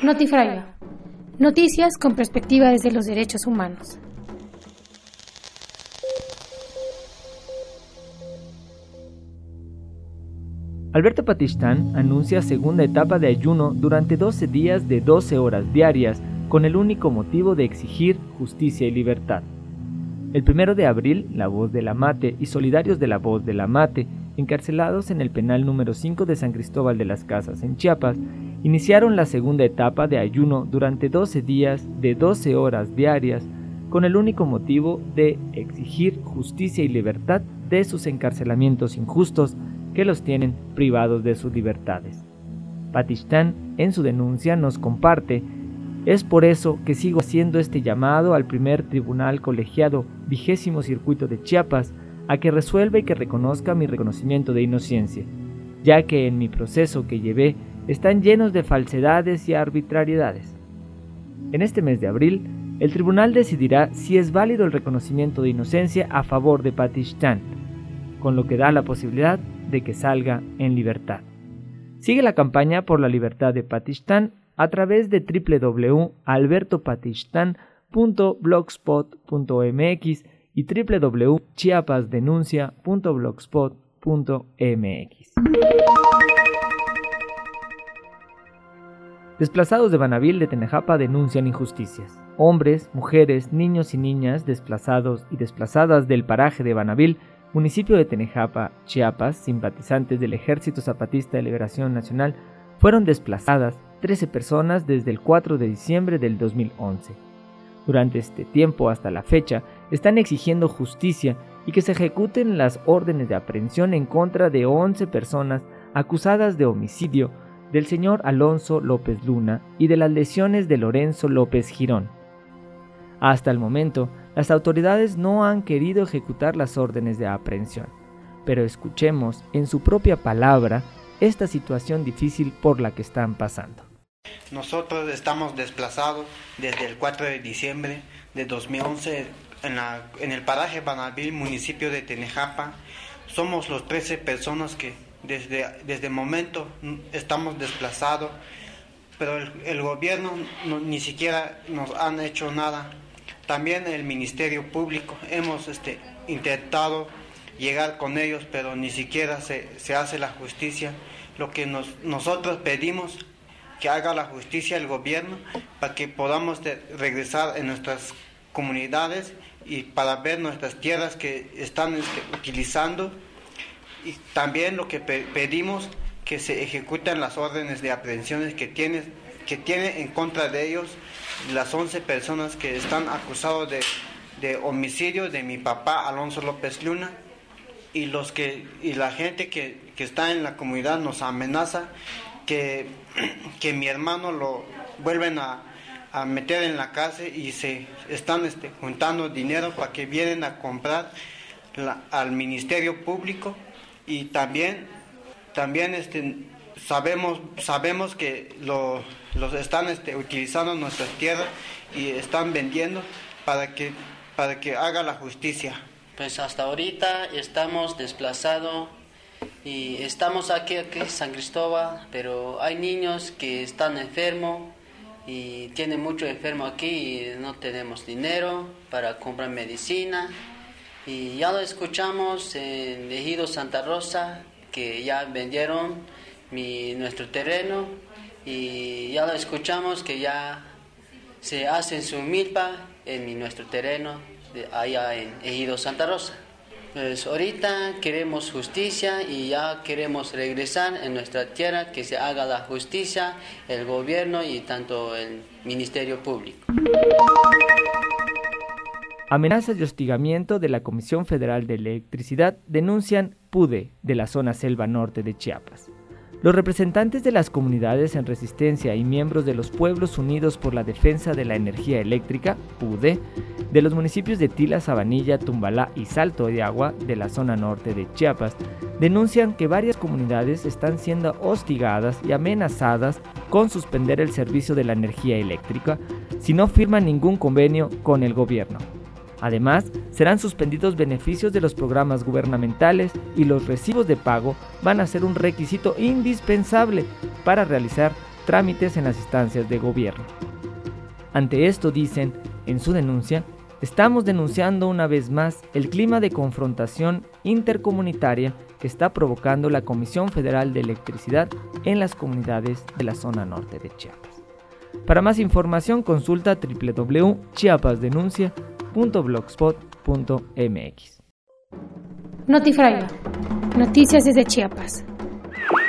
Notifraya. Noticias con perspectiva desde los derechos humanos. Alberto Patistán anuncia segunda etapa de ayuno durante 12 días de 12 horas diarias con el único motivo de exigir justicia y libertad. El 1 de abril, La Voz de la Mate y solidarios de La Voz de la Mate, encarcelados en el penal número 5 de San Cristóbal de las Casas en Chiapas, iniciaron la segunda etapa de ayuno durante 12 días de 12 horas diarias con el único motivo de exigir justicia y libertad de sus encarcelamientos injustos que los tienen privados de sus libertades. Patistán, en su denuncia, nos comparte: es por eso que sigo haciendo este llamado al primer tribunal colegiado 20º Circuito de Chiapas a que resuelva y que reconozca mi reconocimiento de inocencia, ya que en mi proceso que llevé están llenos de falsedades y arbitrariedades. En este mes de abril, el tribunal decidirá si es válido el reconocimiento de inocencia a favor de Patistán, con lo que da la posibilidad de que salga en libertad. Sigue la campaña por la libertad de Patistán a través de www.albertopatistán.blogspot.mx y www.chiapasdenuncia.blogspot.mx. Desplazados de Banavil de Tenejapa denuncian injusticias. Hombres, mujeres, niños y niñas desplazados y desplazadas del paraje de Banavil, municipio de Tenejapa, Chiapas, simpatizantes del Ejército Zapatista de Liberación Nacional, fueron desplazadas 13 personas desde el 4 de diciembre del 2011. Durante este tiempo hasta la fecha, están exigiendo justicia y que se ejecuten las órdenes de aprehensión en contra de 11 personas acusadas de homicidio del señor Alonso López Luna y de las lesiones de Lorenzo López Girón. Hasta el momento, las autoridades no han querido ejecutar las órdenes de aprehensión, pero escuchemos en su propia palabra esta situación difícil por la que están pasando. Nosotros estamos desplazados desde el 4 de diciembre de 2011 en el paraje Banavil, municipio de Tenejapa. Somos los 13 personas que desde el momento estamos desplazados, pero el gobierno ni siquiera nos han hecho nada. También el Ministerio Público, hemos intentado llegar con ellos, pero ni siquiera se hace la justicia. Lo que nosotros pedimos, que haga la justicia el gobierno para que podamos regresar en nuestras comunidades y para ver nuestras tierras que están utilizando. Y también lo que pedimos, que se ejecuten las órdenes de aprehensiones que tiene en contra de ellos las 11 personas que están acusados de homicidio de mi papá Alonso López Luna, y la gente que está en la comunidad nos amenaza que mi hermano lo vuelven a meter en la cárcel y se están juntando dinero para que vienen a comprar al Ministerio Público. Y también sabemos que los están utilizando nuestras tierras y están vendiendo para que haga la justicia. Pues hasta ahorita estamos desplazados y estamos aquí en San Cristóbal, pero hay niños que están enfermos y tienen mucho enfermo aquí y no tenemos dinero para comprar medicina. Y ya lo escuchamos en Ejido Santa Rosa, que ya vendieron nuestro terreno, y ya lo escuchamos que ya se hacen su milpa en nuestro terreno allá en Ejido Santa Rosa. Pues ahorita queremos justicia y ya queremos regresar en nuestra tierra, que se haga la justicia, el gobierno y tanto el Ministerio Público. Amenazas y hostigamiento de la Comisión Federal de Electricidad denuncian PUDE de la zona selva norte de Chiapas. Los representantes de las comunidades en resistencia y miembros de los Pueblos Unidos por la Defensa de la Energía Eléctrica, PUDE, de los municipios de Tila, Sabanilla, Tumbalá y Salto de Agua de la zona norte de Chiapas, denuncian que varias comunidades están siendo hostigadas y amenazadas con suspender el servicio de la energía eléctrica si no firman ningún convenio con el gobierno. Además, serán suspendidos beneficios de los programas gubernamentales y los recibos de pago van a ser un requisito indispensable para realizar trámites en las instancias de gobierno. Ante esto dicen, en su denuncia, estamos denunciando una vez más el clima de confrontación intercomunitaria que está provocando la Comisión Federal de Electricidad en las comunidades de la zona norte de Chiapas. Para más información consulta www.chiapasdenuncia.blogspot.mx. Notifragua. Noticias desde Chiapas.